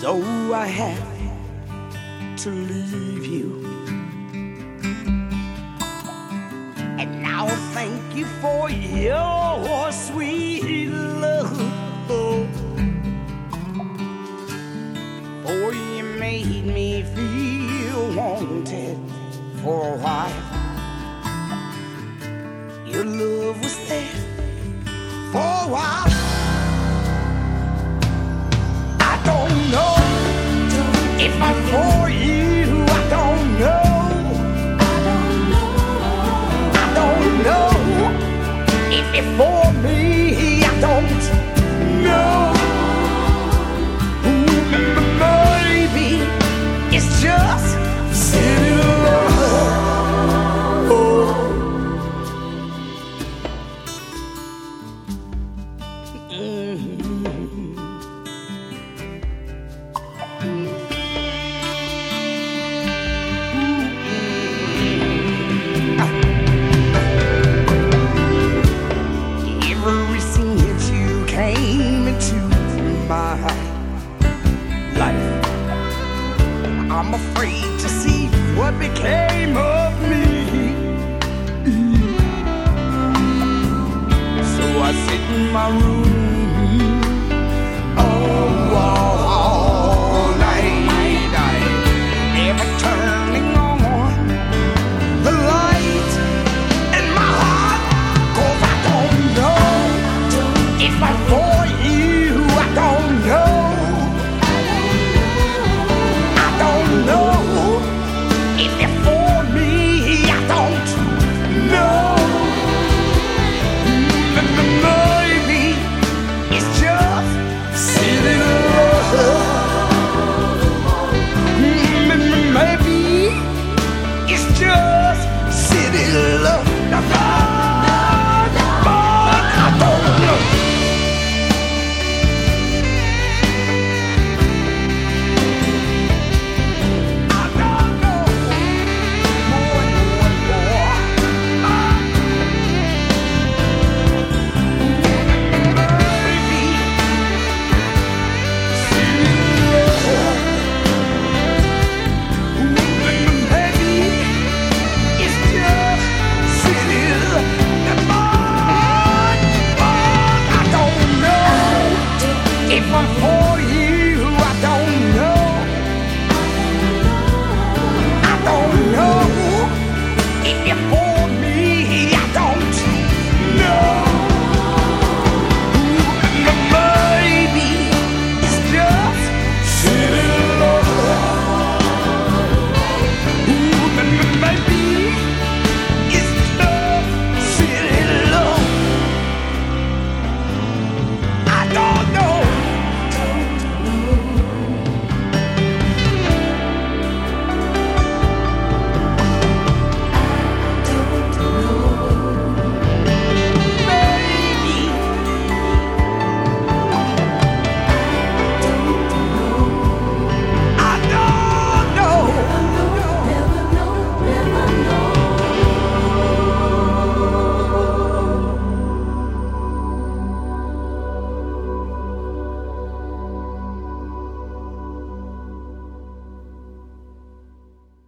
So I have to leave you. And now thank you for your sweet love. For you made me feel wanted for a while. Your love was there for a while. I don't know if I'm for you. I don't know. I don't know if it's for me. I don't know. Maybe it's just silly love. Ever since you came into my life, I'm afraid to see what became of me. So I sit in my room all night, ever turning on the light in my heart. 'Cause I don't know if I'm for you. I don't know. I don't know if it's for me. I don't know. Maybe it's just silly love. Maybe it's just silly love. But I don't know. I don't know. Boy. Maybe silly love. Maybe it's just silly love. But I don't know if I'm for you. I don't know. I don't know if you're for